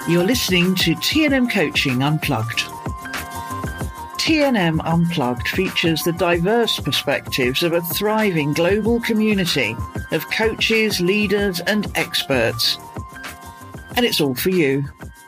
You're listening to T&M Coaching Unplugged. T&M Unplugged features the diverse perspectives of a thriving global community of coaches, leaders, and experts. And it's all for you.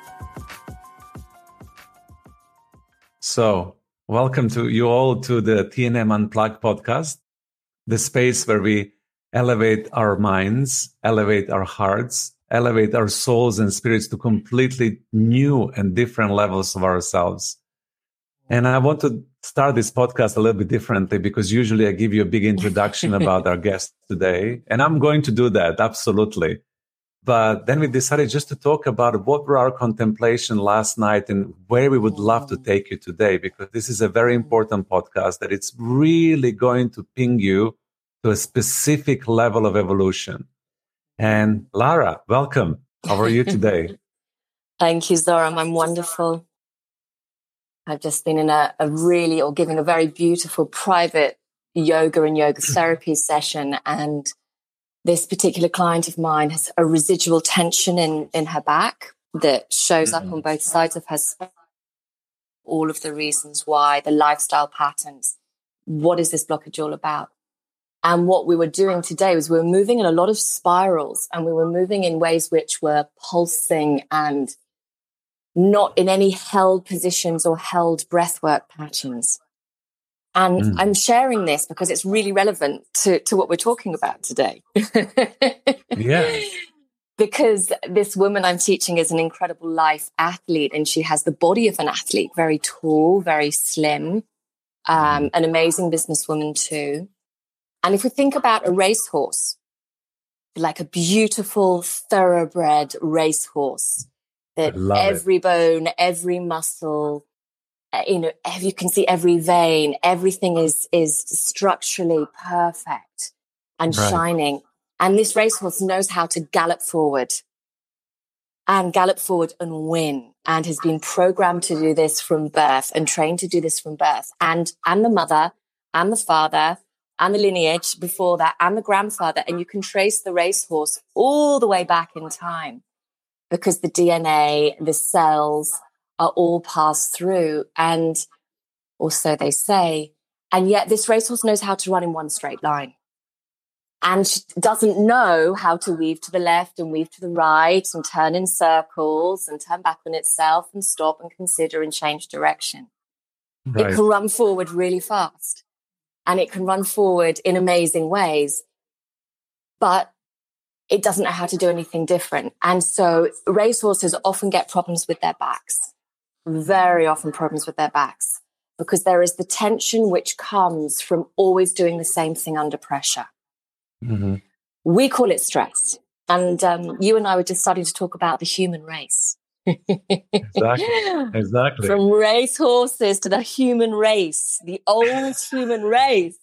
So, welcome to you all to the T&M Unplugged podcast, the space where we elevate our minds, elevate our hearts, elevate our souls and spirits to completely new and different levels of ourselves. And I want to start this podcast a little bit differently because usually I give you a big introduction about our guest today. And I'm going to do that, absolutely. But then we decided just to talk about what were our contemplation last night and where we would love to take you today, because this is a very important podcast that it's really going to ping you to a specific level of evolution. And Lara, welcome. How are you today? Thank you, Zoram. I'm wonderful. I've just been in giving a very beautiful private yoga and yoga therapy session. And this particular client of mine has a residual tension in her back that shows up on both sides of her spine. All of the reasons why, the lifestyle patterns. What is this blockage all about? And what we were doing today was we were moving in a lot of spirals, and we were moving in ways which were pulsing and not in any held positions or held breathwork patterns. And I'm sharing this because it's really relevant to what we're talking about today. Yeah. Because this woman I'm teaching is an incredible life athlete, and she has the body of an athlete, very tall, very slim, an amazing businesswoman too. And if we think about a racehorse, like a beautiful thoroughbred racehorse, that every bone, every muscle, you can see every vein, everything is structurally perfect and shining. And this racehorse knows how to gallop forward and win, and has been programmed to do this from birth and trained to do this from birth. And the mother and the father and the lineage before that and the grandfather. And you can trace the racehorse all the way back in time because the DNA, the cells are all passed through. And also they say, and yet this racehorse knows how to run in one straight line. And she doesn't know how to weave to the left and weave to the right and turn in circles and turn back on itself and stop and consider and change direction. Right. It can run forward really fast, and it can run forward in amazing ways, but it doesn't know how to do anything different. And so racehorses often get problems with their backs, very often problems with their backs, because there is the tension which comes from always doing the same thing under pressure. Mm-hmm. We call it stress. And you and I were just starting to talk about the human race. Exactly. From racehorses to the human race, the old human race.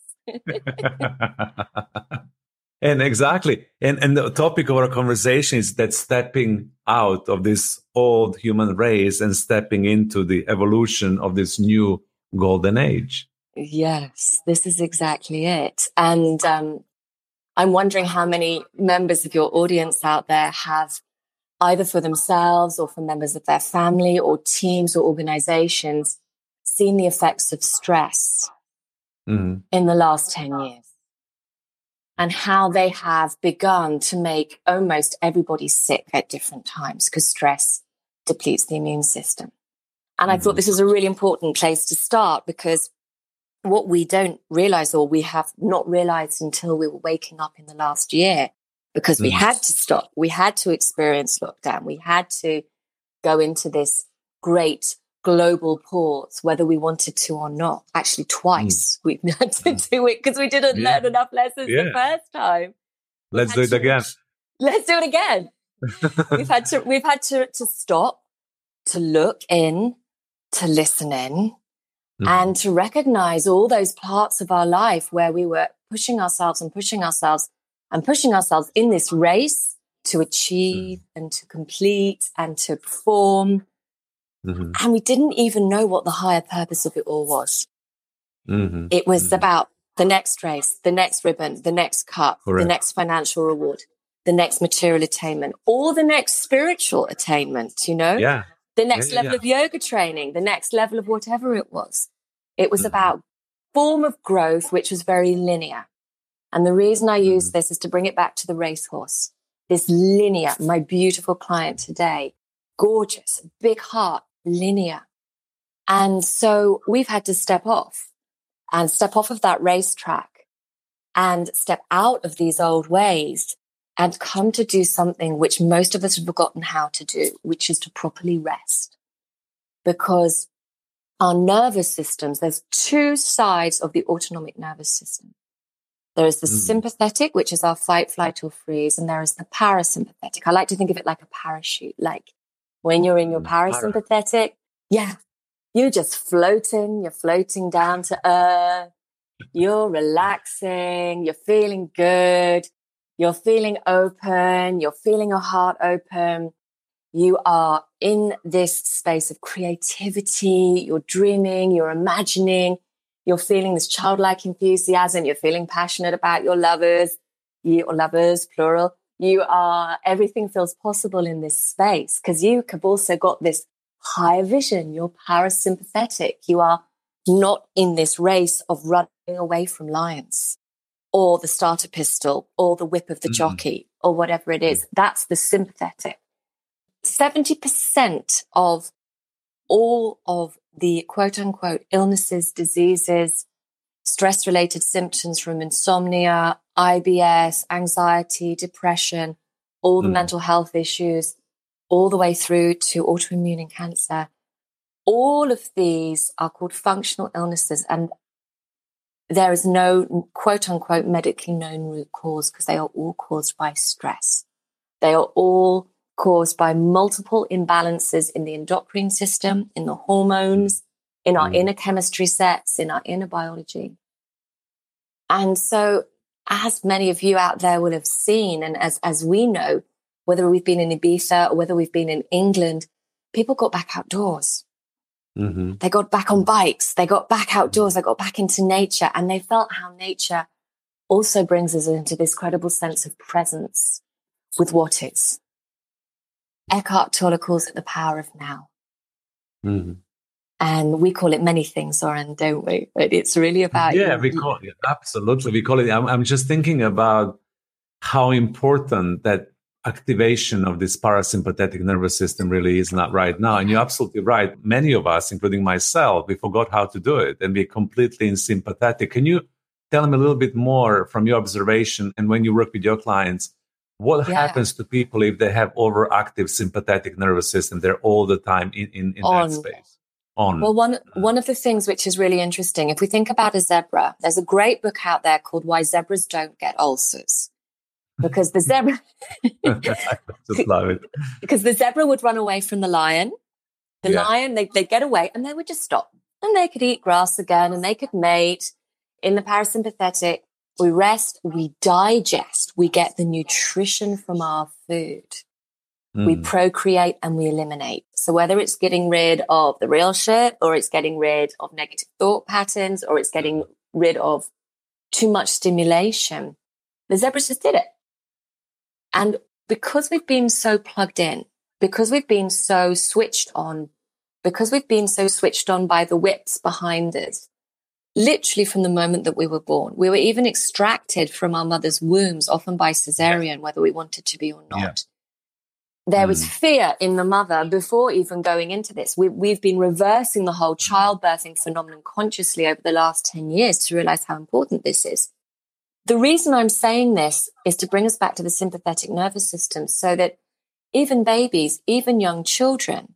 And exactly. And the topic of our conversation is that stepping out of this old human race and stepping into the evolution of this new golden age. Yes, this is exactly it. And I'm wondering how many members of your audience out there have, either for themselves or for members of their family or teams or organizations, seen the effects of stress in the last 10 years, and how they have begun to make almost everybody sick at different times because stress depletes the immune system. And I thought this was a really important place to start, because what we don't realize, or we have not realized until we were waking up in the last year, because we had to stop. We had to experience lockdown. We had to go into this great global pause, whether we wanted to or not. Actually, twice we've had to do it because we didn't learn enough lessons the first time. Let's do it again. Let's do it again. We've had to stop, to look in, to listen in, and to recognize all those parts of our life where we were pushing ourselves in this race to achieve and to complete and to perform. And we didn't even know what the higher purpose of it all was. It was about the next race, the next ribbon, the next cup, the next financial reward, the next material attainment, or the next spiritual attainment, Yeah. The next level of yoga training, the next level of whatever it was. It was about form of growth, which was very linear. And the reason I use this is to bring it back to the racehorse. This linear, my beautiful client today, gorgeous, big heart, linear. And so we've had to step off of that racetrack and step out of these old ways and come to do something which most of us have forgotten how to do, which is to properly rest. Because our nervous systems, there's two sides of the autonomic nervous system. There is the sympathetic, which is our fight, flight, or freeze, and there is the parasympathetic. I like to think of it like a parachute. Like when you're in your parasympathetic, you're just floating. You're floating down to earth. You're relaxing. You're feeling good. You're feeling open. You're feeling your heart open. You are in this space of creativity. You're dreaming. You're imagining. You're feeling this childlike enthusiasm. You're feeling passionate about your lovers, plural. Everything feels possible in this space because you have also got this higher vision. You're parasympathetic. You are not in this race of running away from lions or the starter pistol or the whip of the jockey or whatever it is. That's the sympathetic. 70% of all of the quote unquote illnesses, diseases, stress related symptoms from insomnia, IBS, anxiety, depression, all the mental health issues, all the way through to autoimmune and cancer. All of these are called functional illnesses, and there is no quote unquote medically known root cause because they are all caused by stress. They are all caused by multiple imbalances in the endocrine system, in the hormones, in our inner chemistry sets, in our inner biology. And so, as many of you out there will have seen, and as we know, whether we've been in Ibiza or whether we've been in England, people got back outdoors. They got back on bikes. They got back outdoors. They got back into nature, and they felt how nature also brings us into this credible sense of presence with what is. Eckhart Tolle calls it the power of now. And we call it many things, Zoran, don't we? But it's really about... Yeah, we call it, absolutely. We call it, I'm just thinking about how important that activation of this parasympathetic nervous system really is not right now. And you're absolutely right. Many of us, including myself, we forgot how to do it and we're completely in sympathetic. Can you tell me a little bit more from your observation and when you work with your clients, what happens to people if they have overactive sympathetic nervous system? They're all the time in that space. Well, one of the things which is really interesting, if we think about a zebra, there's a great book out there called Why Zebras Don't Get Ulcers. Because the zebra... Just love it. Because the zebra would run away from the lion. The lion, they'd get away and they would just stop. And they could eat grass again and they could mate. In the parasympathetic, we rest, we digest, we get the nutrition from our food. We procreate and we eliminate. So whether it's getting rid of the real shit or it's getting rid of negative thought patterns or it's getting rid of too much stimulation, the zebras just did it. And because we've been so plugged in, because we've been so switched on, because we've been so switched on by the whips behind us, literally from the moment that we were born, we were even extracted from our mother's wombs, often by cesarean, whether we wanted to be or not. Yeah. There was fear in the mother before even going into this. We've been reversing the whole childbirthing phenomenon consciously over the last 10 years to realize how important this is. The reason I'm saying this is to bring us back to the sympathetic nervous system so that even babies, even young children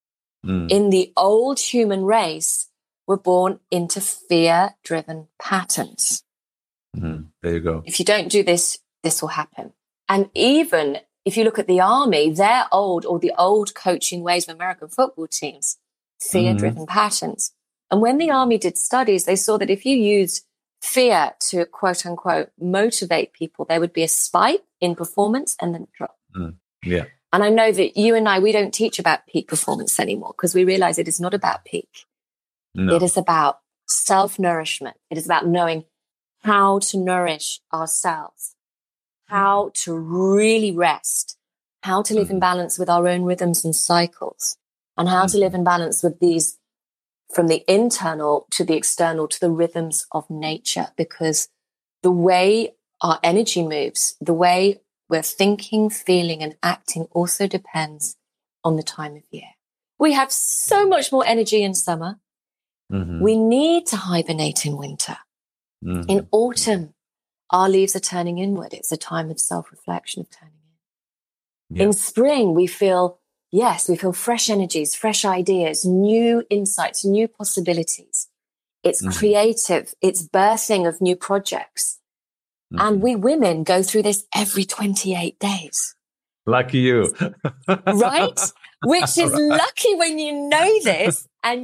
in the old human race were born into fear-driven patterns. There you go. If you don't do this, this will happen. And even if you look at the army, their old coaching ways of American football teams, fear-driven patterns. And when the army did studies, they saw that if you used fear to quote unquote motivate people, there would be a spike in performance and then a drop. Yeah. And I know that you and I, we don't teach about peak performance anymore because we realize it is not about peak. No. It is about self-nourishment. It is about knowing how to nourish ourselves. how to really rest, how to live in balance with our own rhythms and cycles, and how to live in balance with these, from the internal to the external, to the rhythms of nature, because the way our energy moves, the way we're thinking, feeling, and acting also depends on the time of year. We have so much more energy in summer. We need to hibernate in winter. In autumn, our leaves are turning inward. It's a time of self-reflection, of turning in. In spring, we feel fresh energies, fresh ideas, new insights, new possibilities. It's creative. It's birthing of new projects. And we women go through this every 28 days. Lucky you. Right? Which is lucky when you know this. And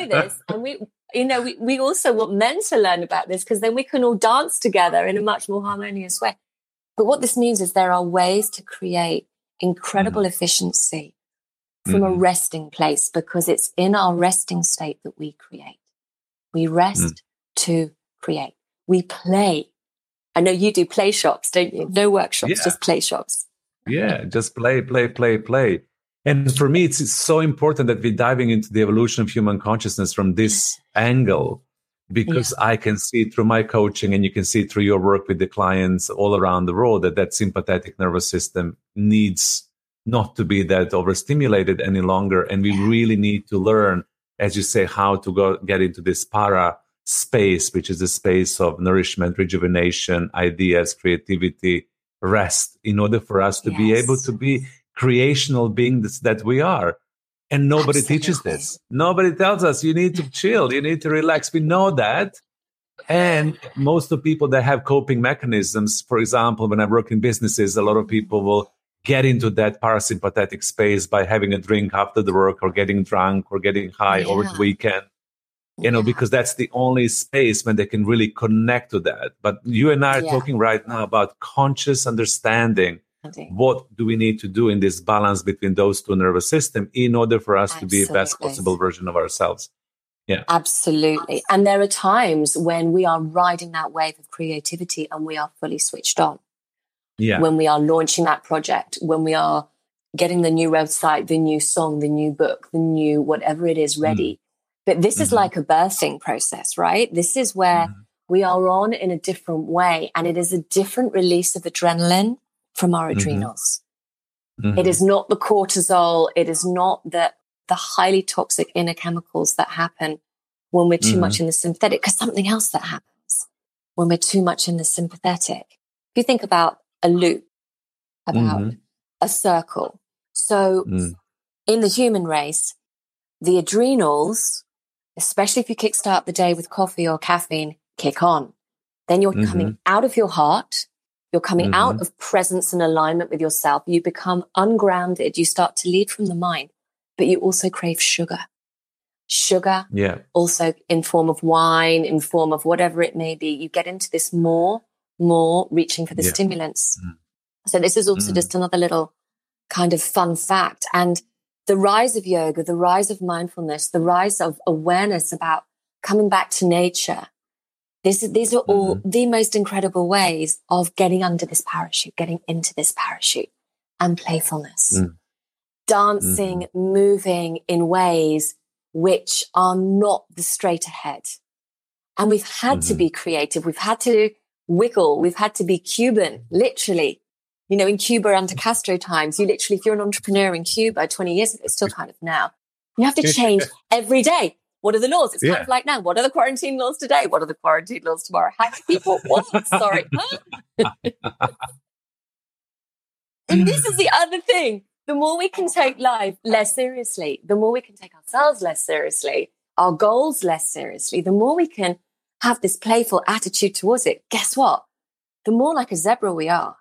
we also want men to learn about this, because then we can all dance together in a much more harmonious way. But what this means is there are ways to create incredible efficiency from a resting place, because it's in our resting state that we create. We rest to create. We play. I know you do play shops, don't you? No workshops, just play shops. Yeah, just play. And for me, it's so important that we're diving into the evolution of human consciousness from this angle, because I can see through my coaching, and you can see through your work with the clients all around the world, that sympathetic nervous system needs not to be that overstimulated any longer. And we really need to learn, as you say, how to get into this para space, which is the space of nourishment, rejuvenation, ideas, creativity, rest, in order for us to be able to be creational beings that we are. And nobody teaches this. Nobody tells us you need to chill, you need to relax. We know that. And most of the people that have coping mechanisms, for example, when I work in businesses, a lot of people will get into that parasympathetic space by having a drink after the work, or getting drunk, or getting high over the weekend, because that's the only space when they can really connect to that. But you and I are talking right now about conscious understanding. What do we need to do in this balance between those two nervous systems in order for us to be the best possible version of ourselves? Yeah, absolutely. And there are times when we are riding that wave of creativity and we are fully switched on. Yeah. When we are launching that project, when we are getting the new website, the new song, the new book, the new whatever it is ready. But this is like a birthing process, right? This is where we are on in a different way. And it is a different release of adrenaline from our adrenals. It is not the cortisol. It is not the highly toxic inner chemicals that happen when we're too much in the sympathetic, because something else that happens when we're too much in the sympathetic. If you think about a loop, about a circle. So in the human race, the adrenals, especially if you kickstart the day with coffee or caffeine, kick on. Then you're coming out of your heart. You're coming out of presence and alignment with yourself. You become ungrounded. You start to lead from the mind, but you also crave sugar. Sugar, also in form of wine, in form of whatever it may be. You get into this more reaching for the stimulants. So this is also just another little kind of fun fact. And the rise of yoga, the rise of mindfulness, the rise of awareness about coming back to nature. These are all the most incredible ways of getting under this parachute, getting into this parachute, and playfulness. Dancing, moving in ways which are not the straight ahead. And we've had to be creative. We've had to wiggle. We've had to be Cuban, literally. You know, in Cuba under Castro times, you literally, if you're an entrepreneur in Cuba 20 years ago, it's still kind of now, you have to change every day. What are the laws? It's kind of like now. What are the quarantine laws today? What are the quarantine laws tomorrow? How many people? What? Sorry. And this is the other thing. The more we can take life less seriously, the more we can take ourselves less seriously, our goals less seriously, the more we can have this playful attitude towards it. Guess what? The more like a zebra we are.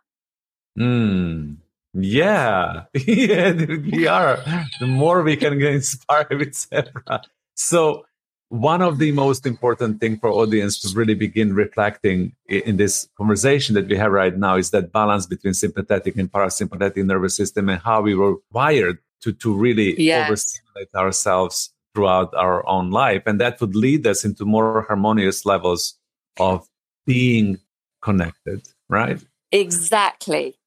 Yeah, we are. The more we can get inspired with zebra. So one of the most important things for audience to really begin reflecting in this conversation that we have right now is that balance between sympathetic and parasympathetic nervous system, and how we were wired to really overstimulate ourselves throughout our own life. And that would lead us into more harmonious levels of being connected, right? Exactly.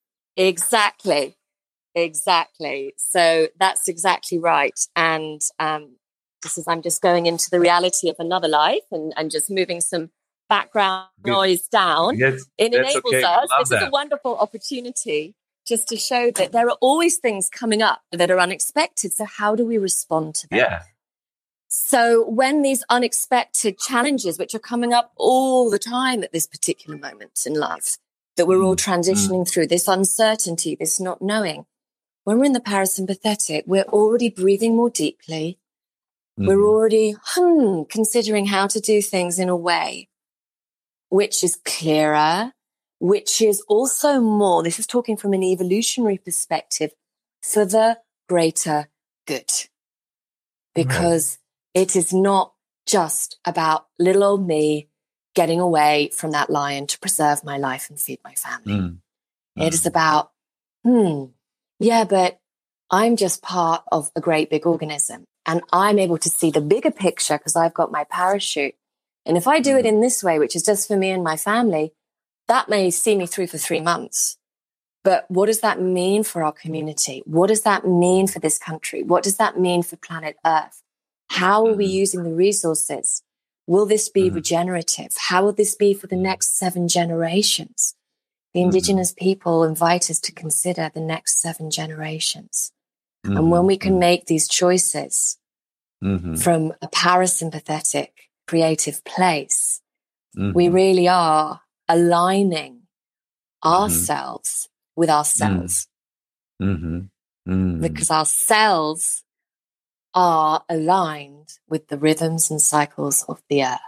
So that's exactly right. And I'm just going into the reality of another life and just moving some background noise down. Yes, it enables okay. us. This that. is a wonderful opportunity just to show that there are always things coming up that are unexpected. So how do we respond to them? Yeah. So when these unexpected challenges, which are coming up all the time at this particular moment in life, that we're all transitioning through, this uncertainty, this not knowing, when we're in the parasympathetic, we're already breathing more deeply. We're already considering how to do things in a way which is clearer, which is also more, this is talking from an evolutionary perspective, for the greater good. Because it is not just about little old me getting away from that lion to preserve my life and feed my family. It is about, but I'm just part of a great big organism and I'm able to see the bigger picture because I've got my parachute. And if I do it in this way, which is just for me and my family, that may see me through for 3 months. But what does that mean for our community? What does that mean for this country? What does that mean for planet Earth? How are we using the resources? Will this be regenerative? How will this be for the next 7 generations? The indigenous people invite us to consider the next 7 generations. And when we can make these choices from a parasympathetic, creative place, we really are aligning ourselves with ourselves. Because our cells are aligned with the rhythms and cycles of the earth.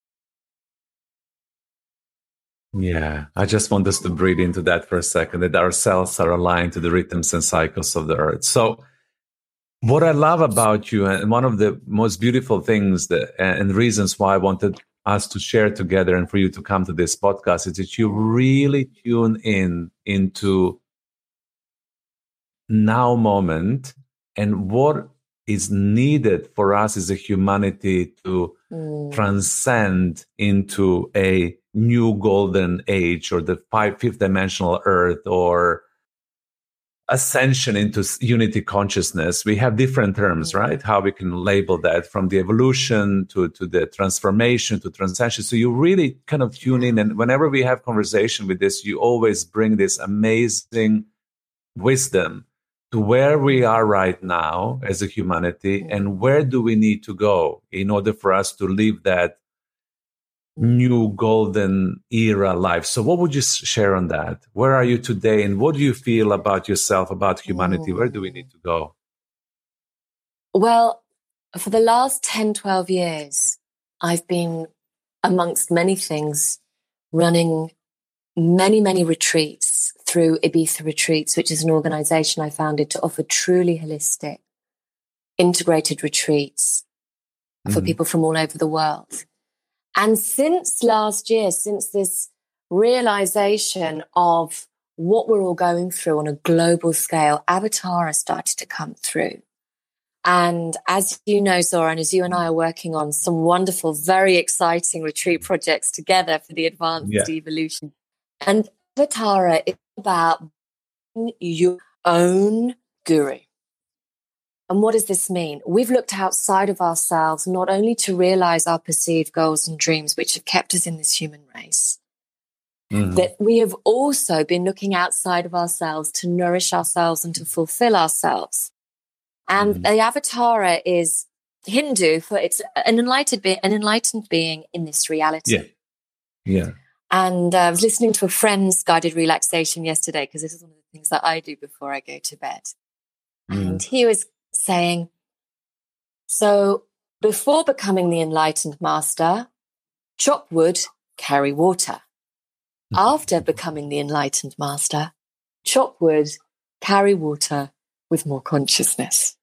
Yeah, I just want us to breathe into that for a second, that our cells are aligned to the rhythms and cycles of the earth. So what I love about you, and one of the most beautiful things and reasons why I wanted us to share together and for you to come to this podcast, is that you really tune into now moment and what is needed for us as a humanity to transcend into a new golden age, or the fifth dimensional earth, or ascension into unity consciousness. We have different terms, right? How we can label that, from the evolution to the transformation to transcension. So you really kind of tune in, and whenever we have conversation with this, you always bring this amazing wisdom to where we are right now as a humanity, and where do we need to go in order for us to live that new golden era life. So what would you share on that? Where are you today, and what do you feel about yourself, about humanity? Where do we need to go? Well, for the last 10, 12 years, I've been, amongst many things, running many retreats through Ibiza Retreats, which is an organization I founded to offer truly holistic, integrated retreats for people from all over the world. And since last year, since this realization of what we're all going through on a global scale, Avatara started to come through. And as you know, Zoran, as you and I are working on some wonderful, very exciting retreat projects together for the advanced evolution. And Avatara is about your own guru. And what does this mean? We've looked outside of ourselves, not only to realize our perceived goals and dreams, which have kept us in this human race, that we have also been looking outside of ourselves to nourish ourselves and to fulfill ourselves. And the Avatara is Hindu for it's an enlightened being in this reality. Yeah. And I was listening to a friend's guided relaxation yesterday, because this is one of the things that I do before I go to bed. And he was saying, so before becoming the enlightened master, chop wood, carry water. After becoming the enlightened master, chop wood, carry water with more consciousness.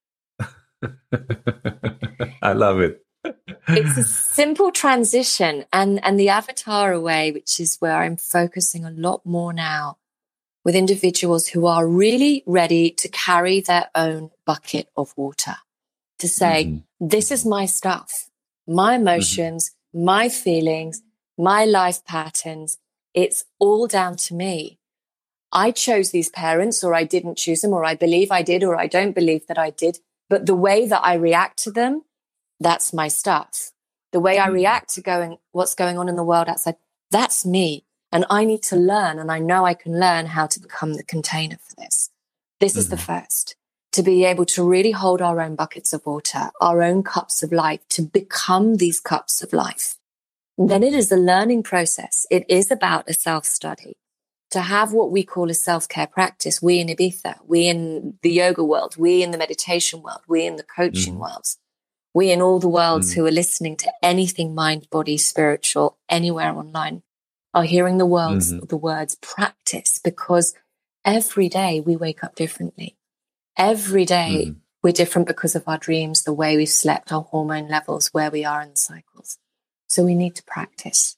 I love it. It's a simple transition, and the Avatara way, which is where I'm focusing a lot more now, with individuals who are really ready to carry their own bucket of water, to say, this is my stuff, my emotions, my feelings, my life patterns. It's all down to me. I chose these parents, or I didn't choose them, or I believe I did, or I don't believe that I did. But the way that I react to them, that's my stuff. The way I react to what's going on in the world outside, that's me. And I need to learn, and I know I can learn how to become the container for this. This is the first, to be able to really hold our own buckets of water, our own cups of life, to become these cups of life. And then it is a learning process. It is about a self-study. To have what we call a self-care practice, we in Ibiza, we in the yoga world, we in the meditation world, we in the coaching worlds, we in all the worlds who are listening to anything mind, body, spiritual, anywhere online, are hearing the words practice, because every day we wake up differently. Every day we're different because of our dreams, the way we've slept, our hormone levels, where we are in the cycles. So we need to practice.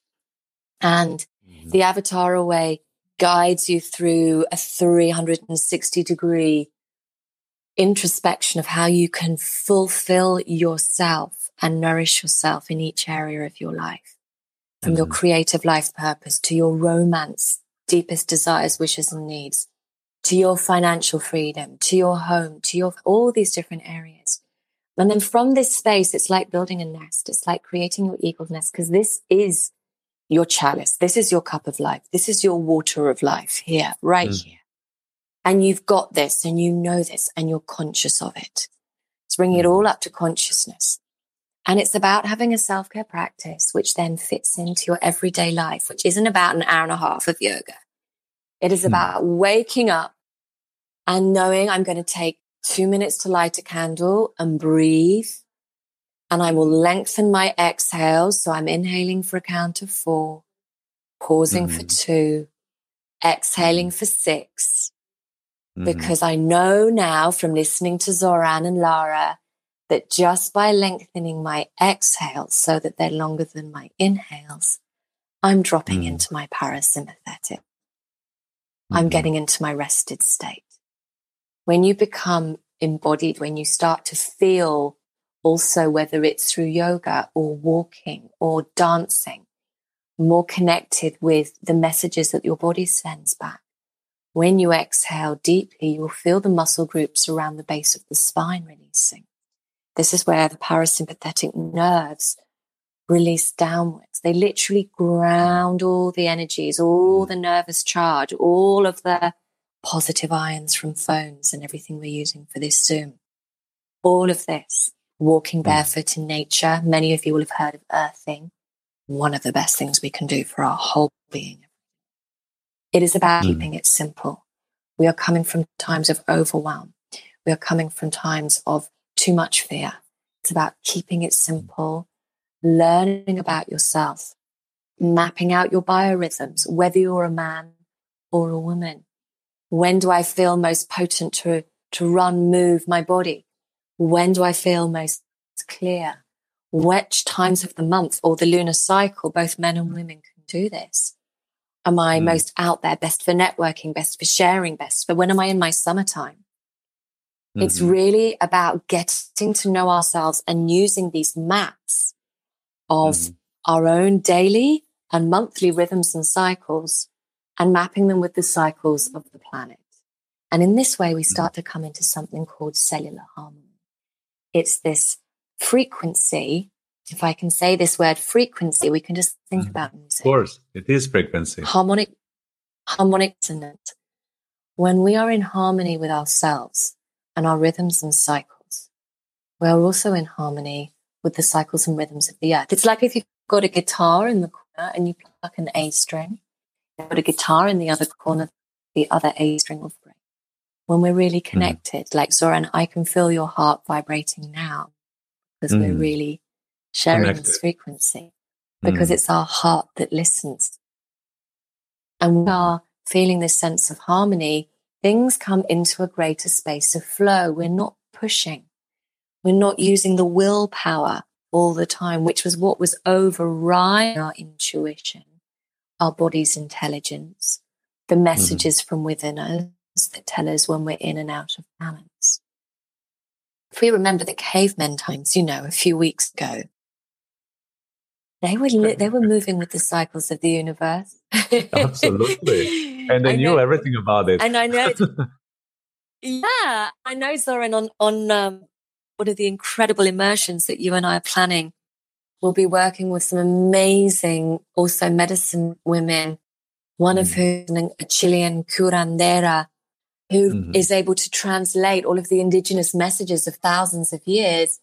And the Avatar way guides you through a 360-degree introspection of how you can fulfill yourself and nourish yourself in each area of your life. From your creative life purpose to your romance, deepest desires, wishes and needs, to your financial freedom, to your home, to your all these different areas. And then from this space, it's like building a nest. It's like creating your eagle nest, because this is your chalice. This is your cup of life. This is your water of life here, right here. And you've got this, and you know this, and you're conscious of it. It's bringing it all up to consciousness. And it's about having a self-care practice, which then fits into your everyday life, which isn't about an hour and a half of yoga. It is about waking up and knowing I'm going to take 2 minutes to light a candle and breathe. And I will lengthen my exhales. So I'm inhaling for a count of 4, pausing for 2, exhaling for 6. Because I know now from listening to Zoran and Lara that just by lengthening my exhales so that they're longer than my inhales, I'm dropping into my parasympathetic. I'm getting into my rested state. When you become embodied, when you start to feel also, whether it's through yoga or walking or dancing, more connected with the messages that your body sends back. When you exhale deeply, you'll feel the muscle groups around the base of the spine releasing. This is where the parasympathetic nerves release downwards. They literally ground all the energies, all the nervous charge, all of the positive ions from phones and everything we're using for this Zoom. All of this. Walking barefoot in nature. Many of you will have heard of earthing. One of the best things we can do for our whole being. It is about keeping it simple. We are coming from times of overwhelm. We are coming from times of too much fear. It's about keeping it simple, learning about yourself, mapping out your biorhythms, whether you're a man or a woman. When do I feel most potent to run, move my body? When do I feel most clear? Which times of the month or the lunar cycle, both men and women can do this. Am I most out there, best for networking, best for sharing, best for when am I in my summertime? It's really about getting to know ourselves and using these maps of our own daily and monthly rhythms and cycles and mapping them with the cycles of the planet. And in this way, we start to come into something called cellular harmony. It's this frequency. If I can say this word frequency, we can just think about music. Of course, it is frequency. Harmonic resonance. When we are in harmony with ourselves and our rhythms and cycles, we are also in harmony with the cycles and rhythms of the earth. It's like if you've got a guitar in the corner and you pluck an A string, you've got a guitar in the other corner, the other A string will break. When we're really connected, like Zoran, I can feel your heart vibrating now because we're really sharing this frequency, because it's our heart that listens. And we are feeling this sense of harmony. Things come into a greater space of flow. We're not pushing. We're not using the willpower all the time, which was what was overriding our intuition, our body's intelligence, the messages from within us that tell us when we're in and out of balance. If we remember the cavemen times, a few weeks ago, they were moving with the cycles of the universe. Absolutely. And they knew everything about it. And I know, I know, Zoran, on one of the incredible immersions that you and I are planning, we'll be working with some amazing, also medicine women, one of whom is a Chilean curandera, who is able to translate all of the indigenous messages of thousands of years.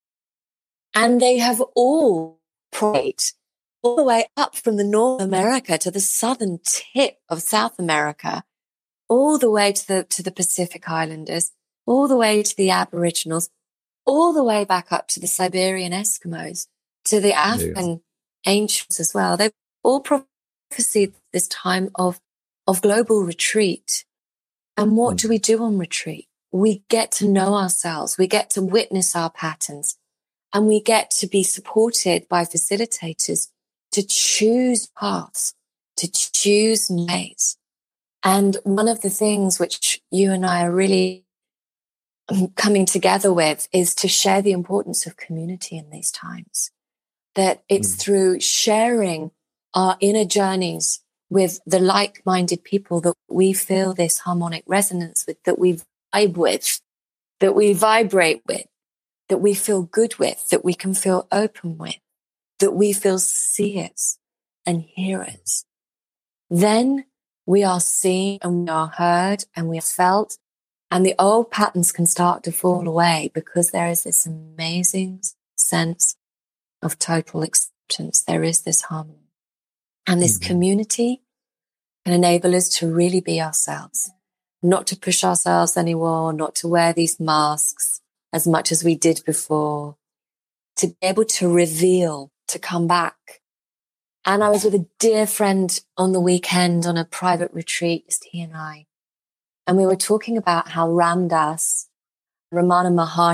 And they have all prayed all the way up from the North America to the southern tip of South America, all the way to the Pacific Islanders, all the way to the Aboriginals, all the way back up to the Siberian Eskimos, to the African ancients as well. They've all prophesied this time of global retreat. And what do we do on retreat? We get to know ourselves. We get to witness our patterns, and we get to be supported by facilitators to choose paths, to choose ways. And one of the things which you and I are really coming together with is to share the importance of community in these times. That it's through sharing our inner journeys with the like-minded people that we feel this harmonic resonance with, that we vibe with, that we vibrate with, that we feel good with, that we can feel open with, that we feel seers and hearers. Then we are seen and we are heard and we are felt, and the old patterns can start to fall away because there is this amazing sense of total acceptance. There is this harmony. And this community can enable us to really be ourselves, not to push ourselves anymore, not to wear these masks as much as we did before, to be able to reveal, to come back. And I was with a dear friend on the weekend on a private retreat, just he and I. And we were talking about how Ramdas, Ramana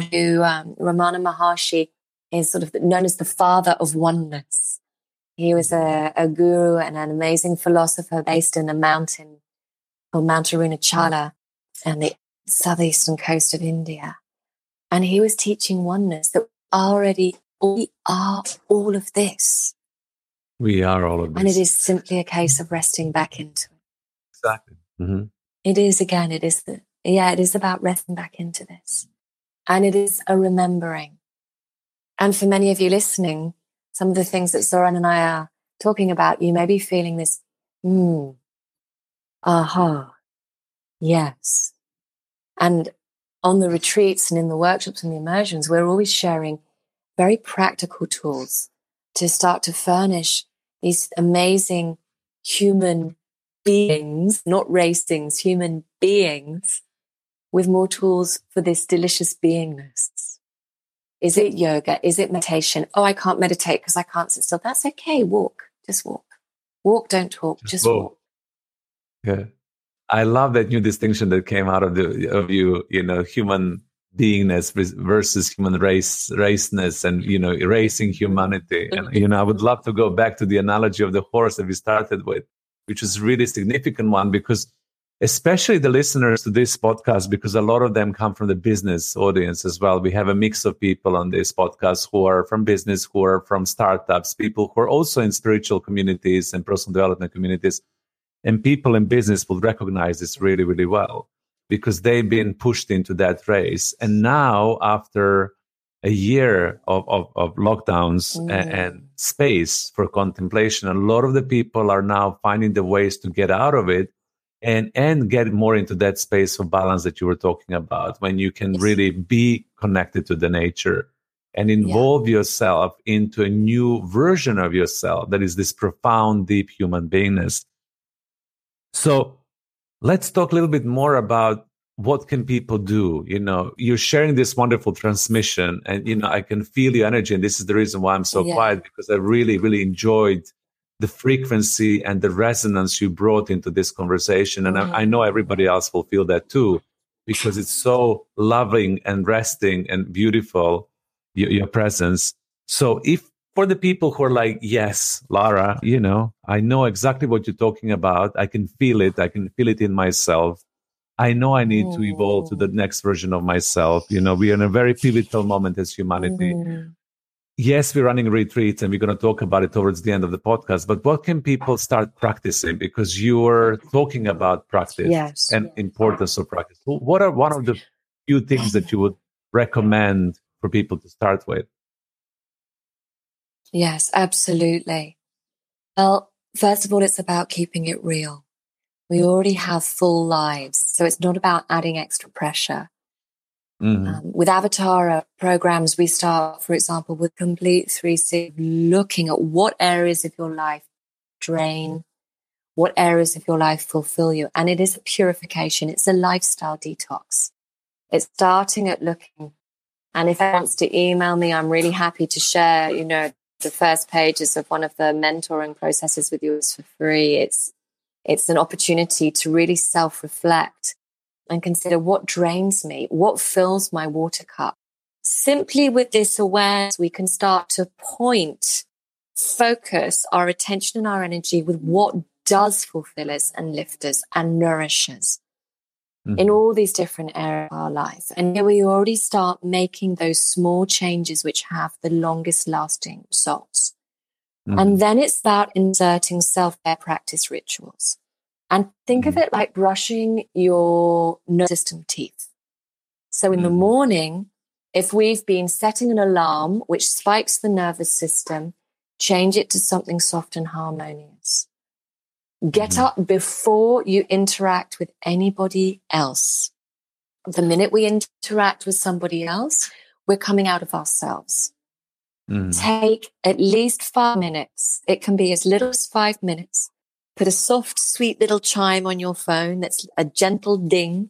Maharshi is sort of known as the father of oneness. He was a guru and an amazing philosopher based in a mountain called Mount Arunachala on the southeastern coast of India. And he was teaching oneness, that we are all of this. We are all of this. And it is simply a case of resting back into it. Exactly. It is, again, it is about resting back into this. And it is a remembering. And for many of you listening, some of the things that Zoran and I are talking about, you may be feeling this, yes. And on the retreats and in the workshops and the immersions, we're always sharing very practical tools to start to furnish these amazing human beings, not racings, human beings, with more tools for this delicious beingness. Is it yoga? Is it meditation? Oh, I can't meditate because I can't sit still. That's okay. Walk. Just walk. Walk, don't talk. Just walk. Yeah. I love that new distinction that came out of you, human beingness versus human raceness and, erasing humanity. And, I would love to go back to the analogy of the horse that we started with, which is really a significant one, because especially the listeners to this podcast, because a lot of them come from the business audience as well. We have a mix of people on this podcast who are from business, who are from startups, people who are also in spiritual communities and personal development communities. And people in business will recognize this really, really well, because they've been pushed into that race. And now, after a year of lockdowns and space for contemplation, a lot of the people are now finding the ways to get out of it and get more into that space of balance that you were talking about, when you can really be connected to the nature and involve yourself into a new version of yourself that is this profound, deep human beingness. So let's talk a little bit more about what can people do. You're sharing this wonderful transmission, and, I can feel your energy. And this is the reason why I'm so quiet, because I really, really enjoyed the frequency and the resonance you brought into this conversation. And I know everybody else will feel that too, because it's so loving and resting and beautiful, your presence. So if for the people who are like, yes, Lara, I know exactly what you're talking about. I can feel it. I can feel it in myself. I know I need to evolve to the next version of myself. We are in a very pivotal moment as humanity. yes, we're running retreats and we're going to talk about it towards the end of the podcast, but what can people start practicing? Because you were talking about practice and importance of practice. What are one of the few things that you would recommend for people to start with? Yes, absolutely. Well, first of all, it's about keeping it real. We already have full lives, so it's not about adding extra pressure. With Avatar programs, we start, for example, with complete 360, looking at what areas of your life drain, what areas of your life fulfill you. And it is a purification. It's a lifestyle detox. It's starting at looking. And if anyone wants to email me, I'm really happy to share, the first pages of one of the mentoring processes with you for free. It's an opportunity to really self-reflect and consider what drains me, what fills my water cup. Simply with this awareness, we can start to focus our attention and our energy with what does fulfill us and lift us and nourish us in all these different areas of our life. And here we already start making those small changes which have the longest lasting results. And then it's about inserting self-care practice rituals. And think of it like brushing your nervous system teeth. So in the morning, if we've been setting an alarm which spikes the nervous system, change it to something soft and harmonious. Get up before you interact with anybody else. The minute we interact with somebody else, we're coming out of ourselves. Take at least 5 minutes. It can be as little as 5 minutes. Put a soft, sweet little chime on your phone that's a gentle ding.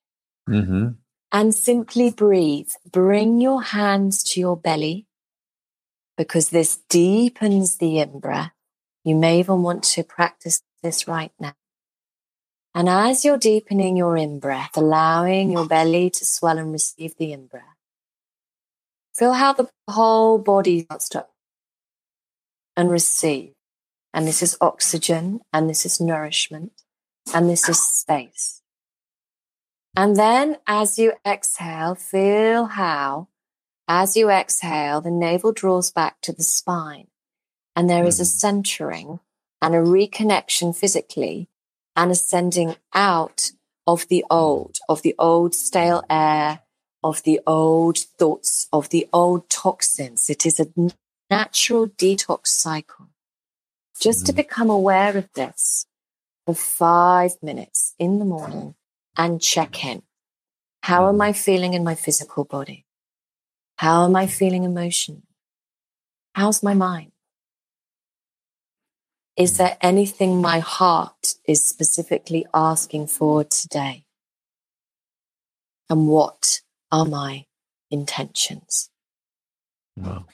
And simply breathe. Bring your hands to your belly because this deepens the in-breath. You may even want to practice this right now. And as you're deepening your in-breath, allowing your belly to swell and receive the in-breath, feel how the whole body starts to and receive. And this is oxygen, and this is nourishment, and this is space. And then as you exhale, feel how, as you exhale, the navel draws back to the spine. And there is a centering and a reconnection physically and a sending out of the old stale air, of the old thoughts, of the old toxins. It is a natural detox cycle. Just to become aware of this for 5 minutes in the morning and check in. How am I feeling in my physical body? How am I feeling emotionally? How's my mind? Is there anything my heart is specifically asking for today? And what are my intentions? Wow.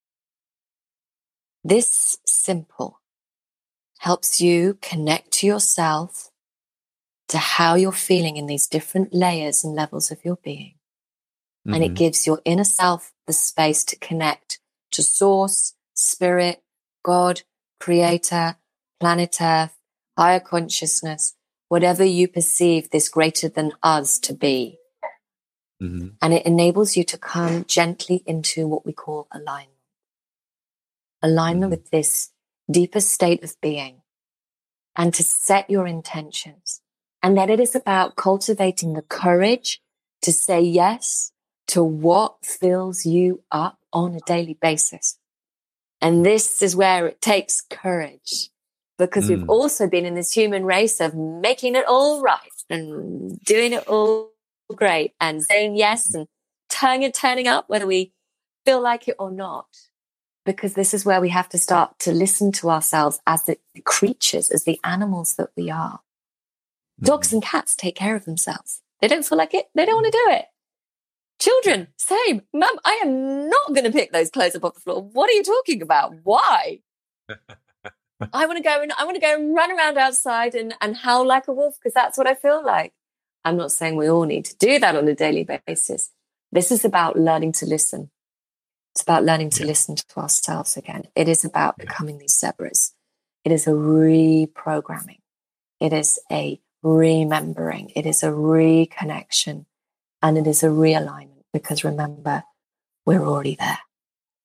This simple helps you connect to yourself, to how you're feeling in these different layers and levels of your being. And it gives your inner self the space to connect to source, spirit, God, creator, planet Earth, higher consciousness, whatever you perceive this greater than us to be. And it enables you to come gently into what we call alignment. Alignment with this deeper state of being, and to set your intentions. And that it is about cultivating the courage to say yes to what fills you up on a daily basis. And this is where it takes courage, because we've also been in this human race of making it all right and doing it all great and saying yes and turning up whether we feel like it or not. Because this is where we have to start to listen to ourselves as the creatures, as the animals that we are. Dogs and cats take care of themselves. They don't feel like it. They don't want to do it. Children, same. Mum, I am not going to pick those clothes up off the floor. What are you talking about? Why? I want to go and run around outside and howl like a wolf because that's what I feel like. I'm not saying we all need to do that on a daily basis. This is about learning to listen. It's about learning to listen to ourselves again. It is about becoming these zebras. It is a reprogramming. It is a remembering. It is a reconnection. And it is a realignment because remember, we're already there.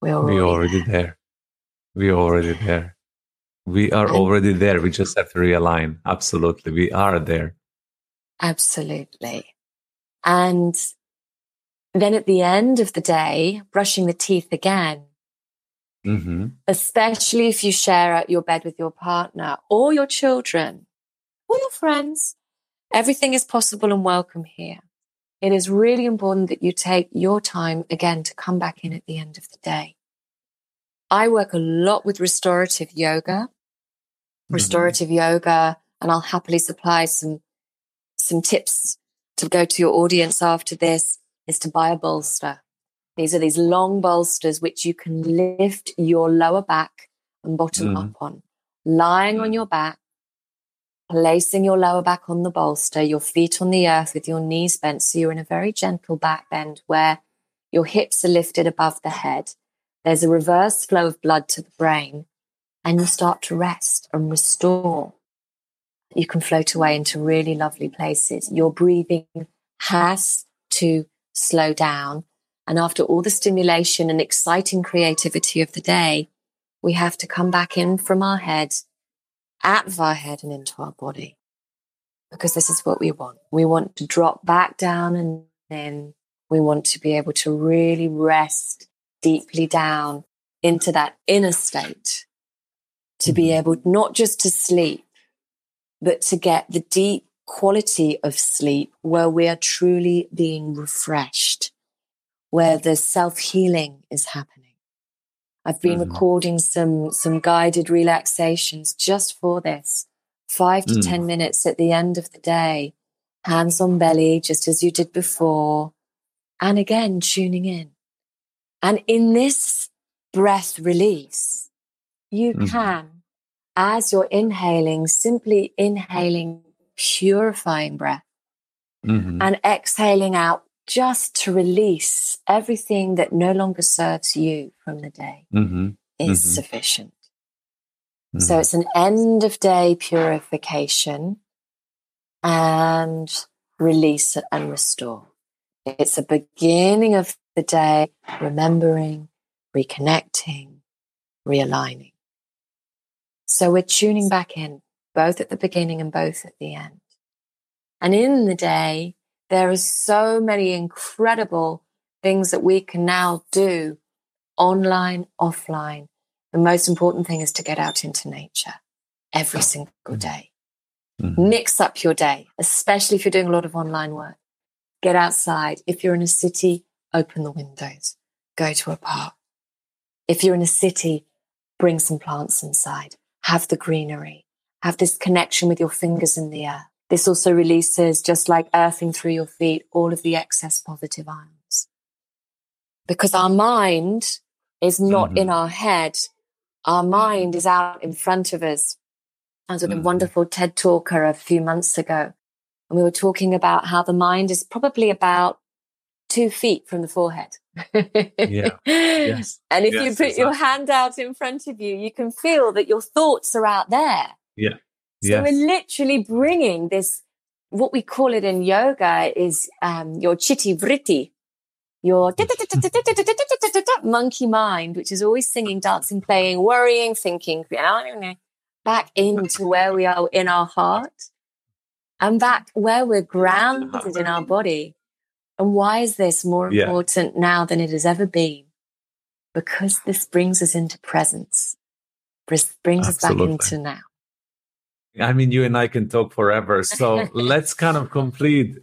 We're already there. We are already there. We just have to realign. Absolutely. We are there. Absolutely. And then at the end of the day, brushing the teeth again, especially if you share out your bed with your partner or your children or your friends, everything is possible and welcome here. It is really important that you take your time again to come back in at the end of the day. I work a lot with restorative yoga, and I'll happily supply some tips to go to your audience after this, is to buy a bolster. These are these long bolsters which you can lift your lower back and bottom up on, lying on your back, placing your lower back on the bolster, your feet on the earth with your knees bent. So you're in a very gentle back bend where your hips are lifted above the head. There's a reverse flow of blood to the brain, and you start to rest and restore. You can float away into really lovely places. Your breathing has to slow down. And after all the stimulation and exciting creativity of the day, we have to come back in from our head, out of our head and into our body. Because this is what we want. We want to drop back down and in. We want to be able to really rest deeply down into that inner state, to be able not just to sleep, but to get the deep quality of sleep where we are truly being refreshed, where the self-healing is happening. I've been recording some guided relaxations just for this, 5 to 10 minutes at the end of the day, hands on belly, just as you did before, and again, tuning in. And in this breath release, you can, as you're inhaling, simply inhaling purifying breath and exhaling out just to release everything that no longer serves you from the day is sufficient. So it's an end of day purification and release and restore. It's a beginning of the day, remembering, reconnecting, realigning. So we're tuning back in, both at the beginning and both at the end. And in the day, there are so many incredible things that we can now do online, offline. The most important thing is to get out into nature every single day. Mix up your day, especially if you're doing a lot of online work. Get outside. If you're in a city, open the windows. Go to a park. If you're in a city, bring some plants inside. Have the greenery. Have this connection with your fingers in the earth. This also releases, just like earthing through your feet, all of the excess positive ions. Because our mind is not in our head. Our mind is out in front of us. I was with a wonderful TED talker a few months ago, and we were talking about how the mind is probably about 2 feet from the forehead. Yes. And if you put your hand out in front of you, you can feel that your thoughts are out there. Yeah. So we're literally bringing this, what we call it in yoga is your chitti vritti, your monkey mind, which is always singing, dancing, playing, worrying, thinking, back into where we are in our heart and back where we're grounded in our body. And why is this more important now than it has ever been? Because this brings us into presence, brings us back into now. I mean, you and I can talk forever. So let's complete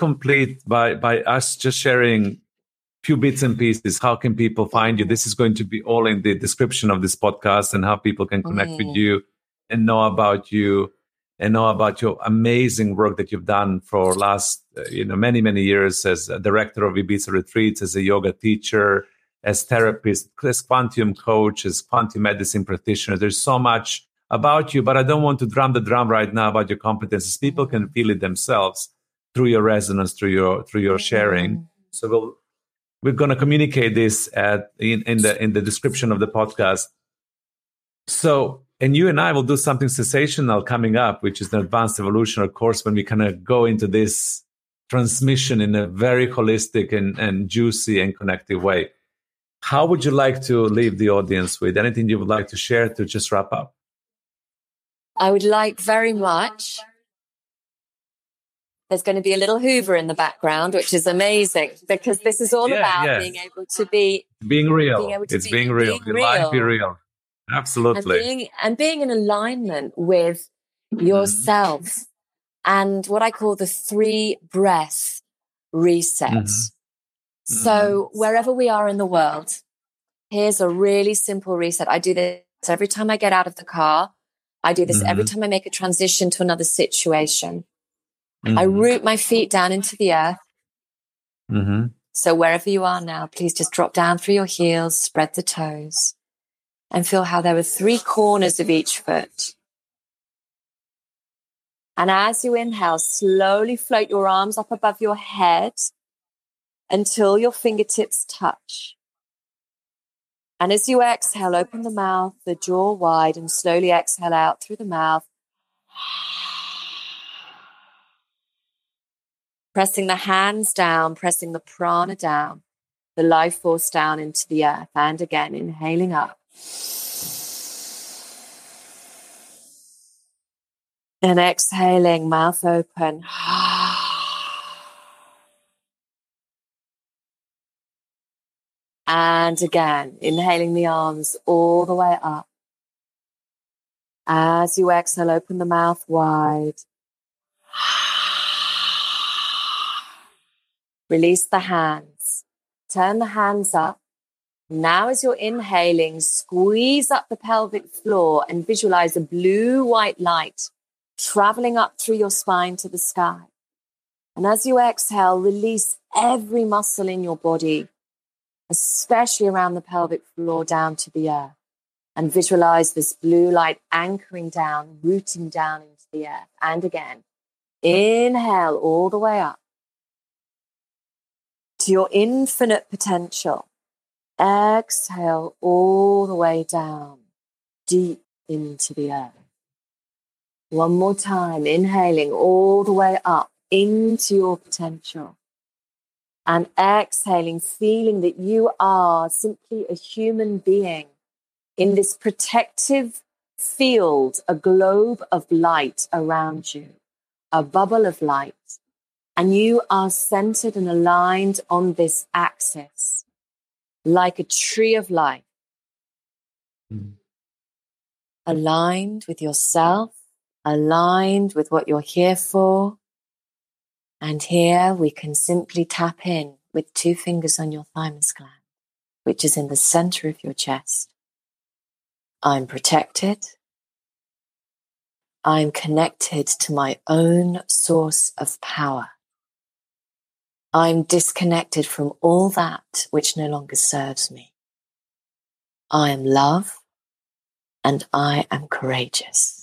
by us just sharing few bits and pieces. How can people find you? This is going to be all in the description of this podcast, and how people can connect with you and know about you and know about your amazing work that you've done for last, many, many years as a director of Ibiza Retreats, as a yoga teacher, as therapist, as quantum coach, as quantum medicine practitioner. There's so much about you, but I don't want to drum the drum right now about your competences. People can feel it themselves through your resonance, through your sharing. So we're going to communicate this in the description of the podcast. So, and you and I will do something sensational coming up, which is an advanced evolutionary course when we kind of go into this transmission in a very holistic and juicy and connective way. How would you like to leave the audience with? Anything you would like to share to just wrap up? I would like very much. There's going to be a little Hoover in the background, which is amazing because this is all about being able to be being real. Being real. Life be real. Absolutely. And being in alignment with yourself and what I call the 3 breath resets. So wherever we are in the world, here's a really simple reset. I do this every time I get out of the car. I do this every time I make a transition to another situation. I root my feet down into the earth. So wherever you are now, please just drop down through your heels, spread the toes, and feel how there are 3 corners of each foot. And as you inhale, slowly float your arms up above your head until your fingertips touch. And as you exhale, open the mouth, the jaw wide, and slowly exhale out through the mouth. Pressing the hands down, pressing the prana down, the life force down into the earth. And again, inhaling up. And exhaling, mouth open. And again, inhaling the arms all the way up. As you exhale, open the mouth wide. Release the hands. Turn the hands up. Now as you're inhaling, squeeze up the pelvic floor and visualize a blue-white light traveling up through your spine to the sky. And as you exhale, release every muscle in your body, especially around the pelvic floor down to the earth. And visualize this blue light anchoring down, rooting down into the earth. And again, inhale all the way up to your infinite potential. Exhale all the way down, deep into the earth. One more time, inhaling all the way up into your potential. And exhaling, feeling that you are simply a human being in this protective field, a globe of light around you, a bubble of light. And you are centered and aligned on this axis, like a tree of life. Aligned with yourself, aligned with what you're here for. And here we can simply tap in with 2 fingers on your thymus gland, which is in the center of your chest. I'm protected. I'm connected to my own source of power. I'm disconnected from all that which no longer serves me. I am love and I am courageous.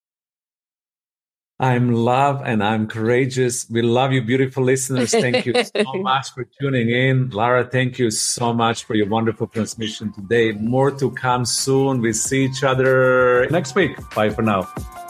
I'm love and I'm courageous. We love you, beautiful listeners. Thank you so much for tuning in. Lara, thank you so much for your wonderful transmission today. More to come soon. We see each other next week. Bye for now.